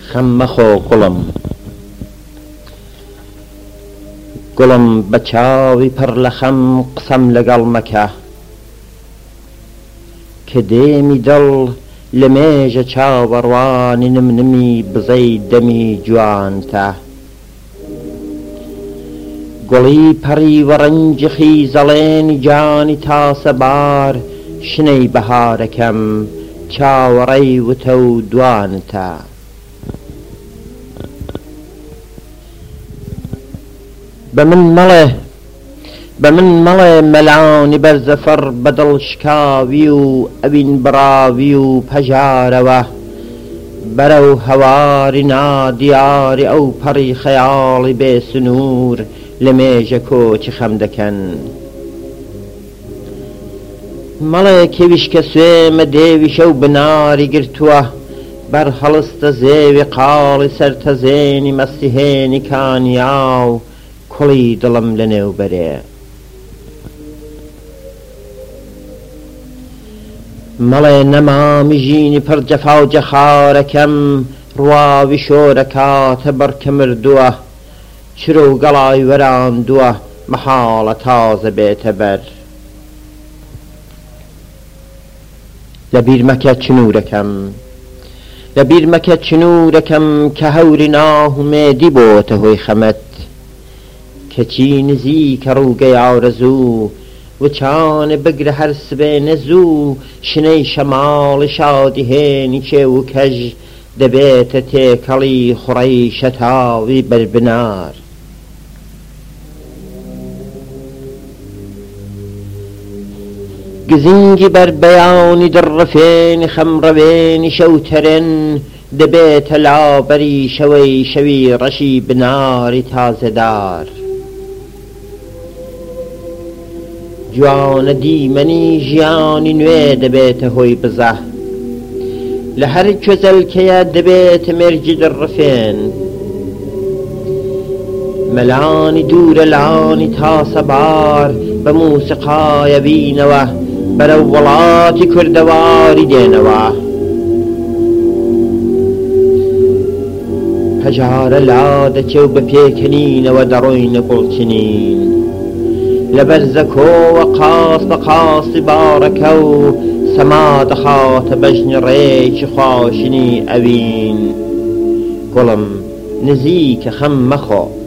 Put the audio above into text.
خەم مەخۆ گوڵم بە چاوی پڕ لە خەم قسەم لەگەڵ مەکە کە دێمی دڵ لە مێژە چاوەڕوانی نمنمی بزەی دەمی جوانتە گوڵی پەڕی وەڕەنجی خیزەڵێنی جانی تاسەبار شنەی بەهارەکەم چاوەڕێی وتە و دوانتە بە من مەڵێ مەلانی بەرزەفەر بەدڵ شکاوی و ئەوین بڕاوی و پەژارەوە بەرەو هەواری نادیاری ئەو پەڕی خەیاڵی بێسنوور لە مێژە کۆچی خەم دەکەن مەڵێ کێویشکە سوێمە دێوی شەو بناری گرتووە بەر هەڵستە زێوی قاڵی سەرتەزێنی مەستیهێنی کانیاو کوڵی دڵم لە نێوبەرێ مەڵێ نەمامی ژینی پڕ جەفا و جەخارەکەم ڕواوی شۆرەکاتە بەرکە مردووە چرە و گەڵای وەراندووە مەحاڵە تازە بێتە بەر لەبیر مەکە چنوورەکەم کە هەوری ناهومێدی بۆتە هۆی خەمەت کەچی نزیکە ڕووگەی ئارەزوو وچانێ بگرە هەر سبێنە زوو شنەی شەماڵی شادی هێنی چێ و کەژ دەبێتە تێکەڵی خوڕەی شەتاوی بەربنار گزینگی بەربەیانی دڕفێنی خەمڕەوێنی شەوتەرێن دەبێتە لابەری شەوی ڕەشی بناری تازەدار جوانە دیمەنی ژیانی نوێ دەبێتە هۆی بزە لە هەر کوێزەلکەیە دەبێتە مێرجی دڕفێن مەلانی دوورە لانی تاسەبار بە موسیقایە بینەوە بەرەو وڵاتی کوردەواری دێنەوە هەژارە لادەچێ و بە پێکەنینەوە دەڕۆینە گوڵچنین لە بەرزەکۆوە قاس بە قاسی بارەکە و سەما دەخاتە بەژنی ڕێکی خواشنی ئەوین گوڵم نزیکە خەم مەخۆ